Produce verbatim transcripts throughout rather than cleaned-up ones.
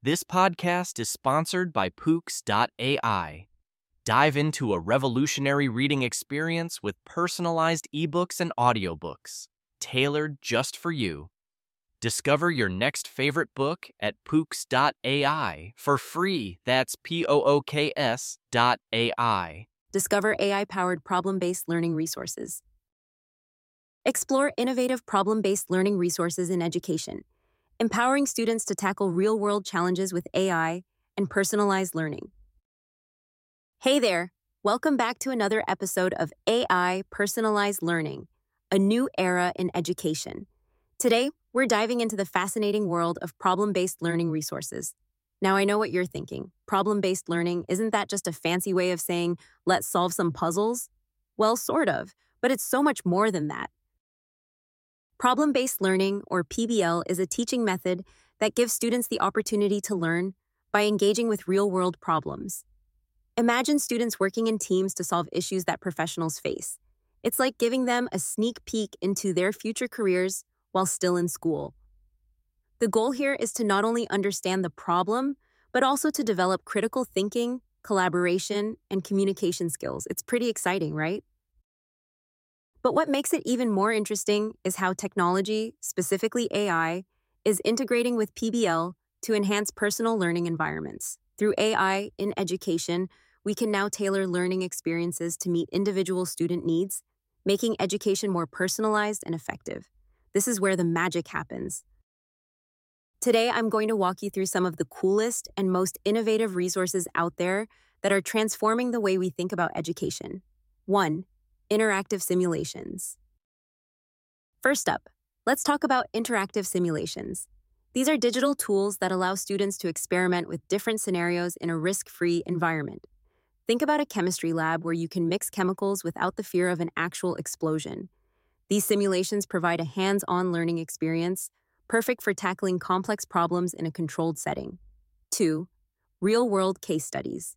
This podcast is sponsored by Pooks dot A I. Dive into a revolutionary reading experience with personalized ebooks and audiobooks, tailored just for you. Discover your next favorite book at Pooks dot A I for free. That's P O O K S dot A I. Discover A I-powered problem-based learning resources. Explore innovative problem-based learning resources in education, empowering students to tackle real-world challenges with A I and personalized learning. Hey there! Welcome back to another episode of A I Personalized Learning, a new era in education. Today, we're diving into the fascinating world of problem-based learning resources. Now, I know what you're thinking. Problem-based learning, isn't that just a fancy way of saying, let's solve some puzzles? Well, sort of, but it's so much more than that. Problem-based learning, or P B L, is a teaching method that gives students the opportunity to learn by engaging with real-world problems. Imagine students working in teams to solve issues that professionals face. It's like giving them a sneak peek into their future careers while still in school. The goal here is to not only understand the problem, but also to develop critical thinking, collaboration, and communication skills. It's pretty exciting, right? But what makes it even more interesting is how technology, specifically A I, is integrating with P B L to enhance personal learning environments. Through A I in education, we can now tailor learning experiences to meet individual student needs, making education more personalized and effective. This is where the magic happens. Today, I'm going to walk you through some of the coolest and most innovative resources out there that are transforming the way we think about education. One, interactive simulations. First up, let's talk about interactive simulations. These are digital tools that allow students to experiment with different scenarios in a risk-free environment. Think about a chemistry lab where you can mix chemicals without the fear of an actual explosion. These simulations provide a hands-on learning experience, perfect for tackling complex problems in a controlled setting. Two, real-world case studies.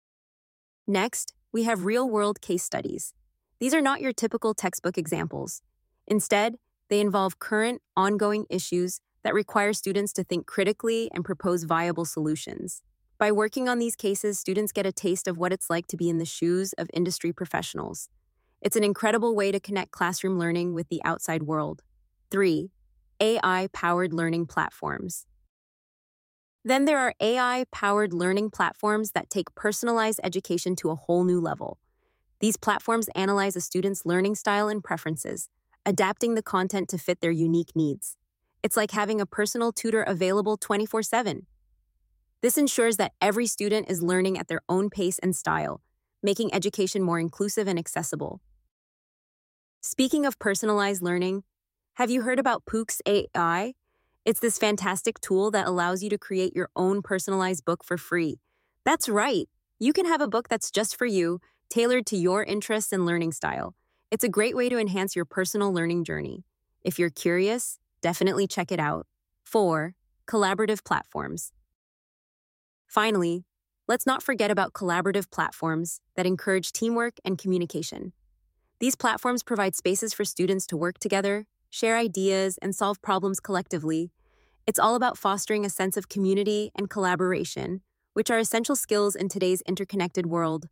Next, we have real-world case studies. These are not your typical textbook examples. Instead, they involve current, ongoing issues that require students to think critically and propose viable solutions. By working on these cases, students get a taste of what it's like to be in the shoes of industry professionals. It's an incredible way to connect classroom learning with the outside world. Three, A I-powered learning platforms. Then there are A I-powered learning platforms that take personalized education to a whole new level. These platforms analyze a student's learning style and preferences, adapting the content to fit their unique needs. It's like having a personal tutor available twenty-four seven. This ensures that every student is learning at their own pace and style, making education more inclusive and accessible. Speaking of personalized learning, have you heard about Pooks dot A I? It's this fantastic tool that allows you to create your own personalized book for free. That's right. You can have a book that's just for you, tailored to your interests and learning style. It's a great way to enhance your personal learning journey. If you're curious, definitely check it out. Four, collaborative platforms. Finally, let's not forget about collaborative platforms that encourage teamwork and communication. These platforms provide spaces for students to work together, share ideas, and solve problems collectively. It's all about fostering a sense of community and collaboration, which are essential skills in today's interconnected world.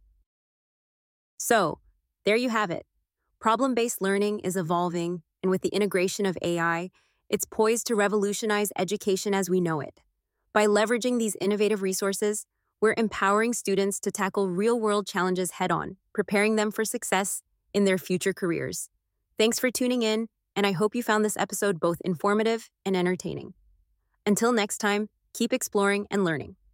So, there you have it. Problem-based learning is evolving, and with the integration of A I, it's poised to revolutionize education as we know it. By leveraging these innovative resources, we're empowering students to tackle real-world challenges head-on, preparing them for success in their future careers. Thanks for tuning in, and I hope you found this episode both informative and entertaining. Until next time, keep exploring and learning.